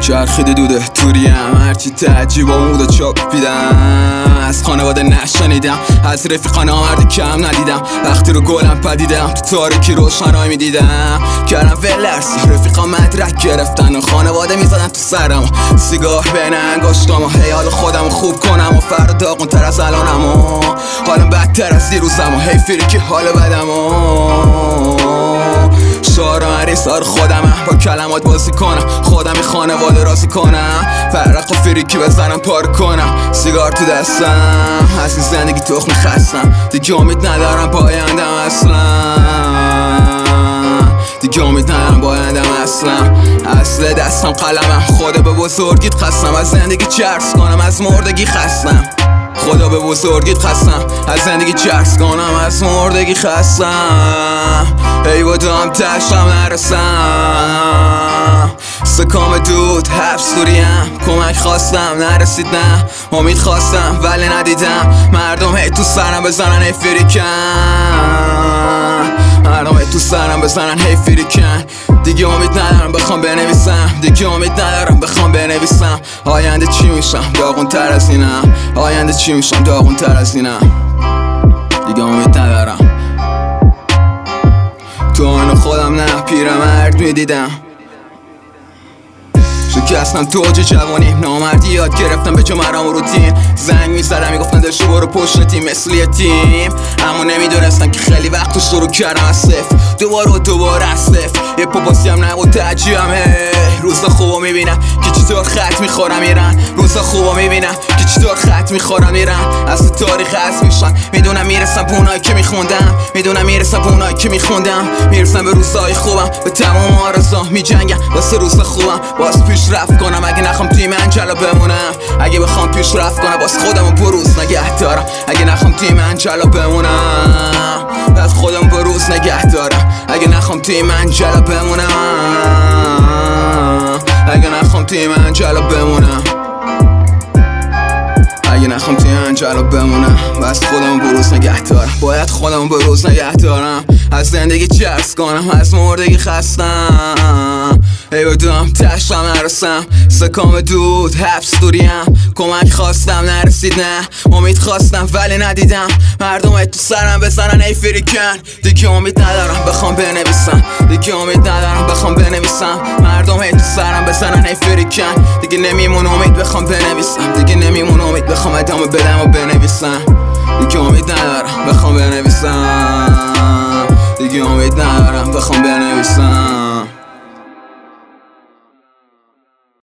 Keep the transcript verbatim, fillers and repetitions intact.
چرخیده دوده توریم هرچی تعجیب و مودا چاپیدم. از خانواده نشنیدم، از رفیقان آمرده کم ندیدم. وقتی رو گلم پدیدم تو تاریکی روشنایی میدیدم. کردم ولرسی رفیقا مدرک گرفتن و خانواده میزدن تو سرم. سیگار بین انگشتام و حیال خودم خوب کنم و فردا داغون تر از الانم و حالم بدتر از دیروزم و هی فریکی حال بدم و شعار من ریسار خودمه با کلمات بازی کنم. خودم این خانواده راضی کنم. فرق و فریکی بزنم پار کنم. سیگار تو دستم از این زندگی تخمی خستم. دیگه امید ندارم پایندم اصلا. دیگه امید ندارم پایندم اصلا. اصل دستم قلمم. خدا به بزرگیت خستم. از زندگی چرس کنم. از مردگی خستم. خدا به بزرگیت خستم. از زندگی چرس کنم. از مردگی خستم. ای بودم تشم نرسم. سکام دود حبس دوریم. کمک خواستم نرسید نه. امید خواستم ولی ندیدم. مردم هی تو سرم بزنن هی فریکن. مردم هی تو سرم بزنن هی فریکن. دیگه امید ندارم بخوام بنویسم. دیگه امید ندارم بخوام بنویسم. آینده چی میشم داغون تر از اینم. آینده چی میشم داغون تر از اینم. دیگه امید ندارم. تو آن خودم نه پیرمرد میدیدم. شکستم تو اوج جوانیم. نامردی یاد گرفتم به جا مرام و روتین. زنگ میزدم میگفتن داشتی برو پشت تیم مثل یه تیم. اما نمیدونستم که خیلی وقت شروع کردم از صفر. دوباره و دوباره از صفر. یه پاپاسی هم نبود ترجیحمه. روزا خوبا میبینم که چطور خط میخورم میرن. روزا خوبا میبینم که چطور خط میخورم میرن. از تاریخ از میشن. میدونم میرسم به اونایی که میخوندم. میدونم میرسم به اونایی که میخوندم. میرسم به روزای خوبم. به تمام آرزوام میجنگم واسه روز خوبم. باز پیش رفت کنم. اگه نخوام توی منجلا بمونم. اگه بخوام پیش رفت کنم باز خودمو بروز نگه دارم. اگه نخوام توی منجلا بمونم باز خودم بروز نگه دارم. اگه نخوام توی منجلا بمونم. اگه نخوام توی منجلا بمونم. اگه نخوام توی منجلا بمونم بس خودمو بروز نگه دارم. باید خودمو بروز نگه دارم. از زندگی چرس کنم. از مردگی خستم. ای بدم تشم نرسم. سکام دود حبس دوریم. کمک خواستم نرسید نه. امید خواستم ولی ندیدم. مردم ای تو سرم بزنن ای فریکن. دیگه امید ندارم بخوام بنویسم. دیگه امید ندارم بخوام بنویسم. مردم ای تو سرم بزنن ای فریکن. دیگه نمیمون امید بخوام بنویسم. دیگه نمیمون امید بخوام ادامه بدم و بنویسم. دیگه امید ندارم بخوام بنویسم. دیگه امید ندارم بخوام بنویسم.